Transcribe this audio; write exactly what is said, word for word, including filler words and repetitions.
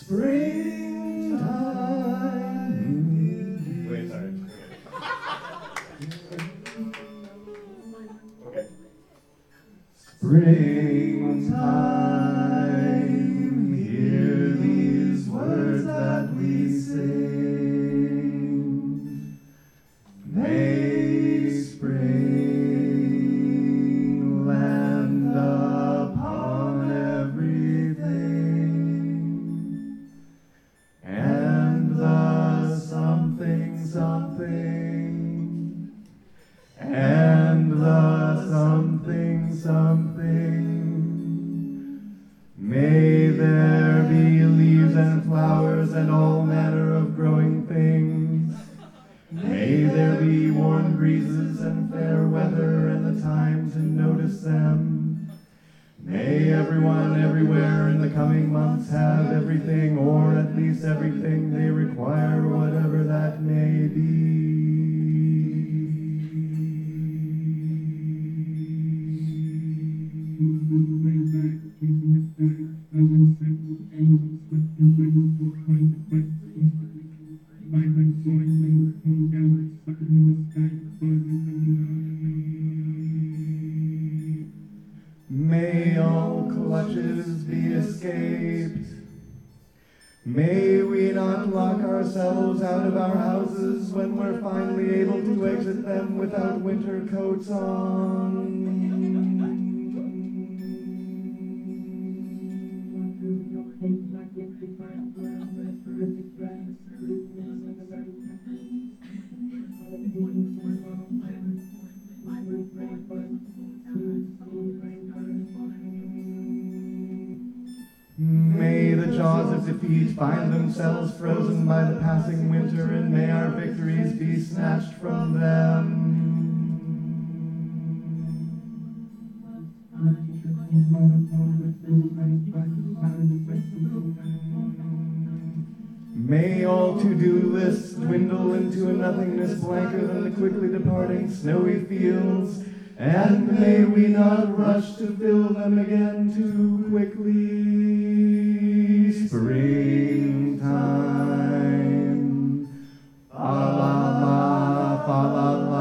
Springtime. Wait, sorry. Okay. Springtime, hear these words that we sing. May spring land upon everything, and the something something, and the something something. May there be leaves and flowers and all manner of growing things. May there be warm breezes and fair weather and the time to notice them. May everyone everywhere in the coming months have everything, or at least everything they require, whatever that may be. May all clutches be escaped. May we not lock ourselves out of our houses when we're finally able to exit them without winter coats on. May the jaws of defeat find themselves frozen by the passing winter, and may our victories be snatched from them. May all to-do lists dwindle into a nothingness blanker than the quickly departing snowy fields, and may we not rush to fill them again too quickly. Springtime, fa la la, fa la la.